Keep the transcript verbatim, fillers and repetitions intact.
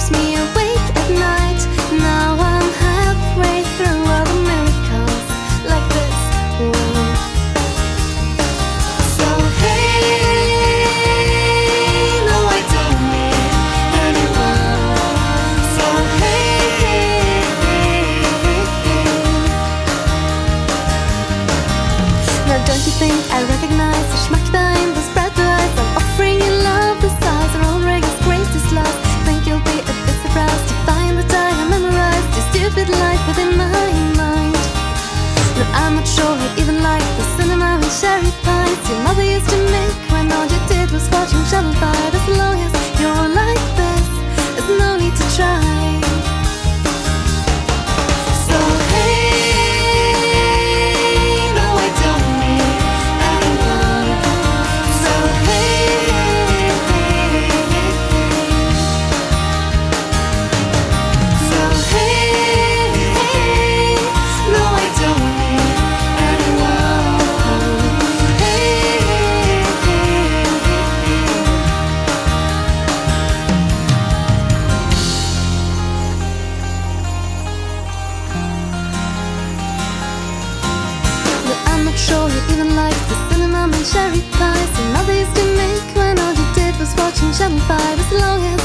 keeps me awake at night. Now I'm halfway through all the miracles like this. Whoa. So hey, no, I don't need anyone. So hey, hey, hey, hey. Now don't you think I recognize the schmuck behind those bright eyes? I'm offering you love the size and all Reagan's greatest love. Think you'll be a bit surprised to find that I have memorized your stupid life within my mind. No, I'm not sure I even like the cinema and cherry pies your mother used to make when all you did was watching Channel five. As long as you're like this, there's no need to try. So hey, no, I don't need anyone. So hey, hey, hey, hey. So hey, hey, no, I don't need anyone. Hey, hey, hey, hey. But I'm not sure you even like the cinema and cherry pies your mother used to make when all you did was watching Channel five. As long as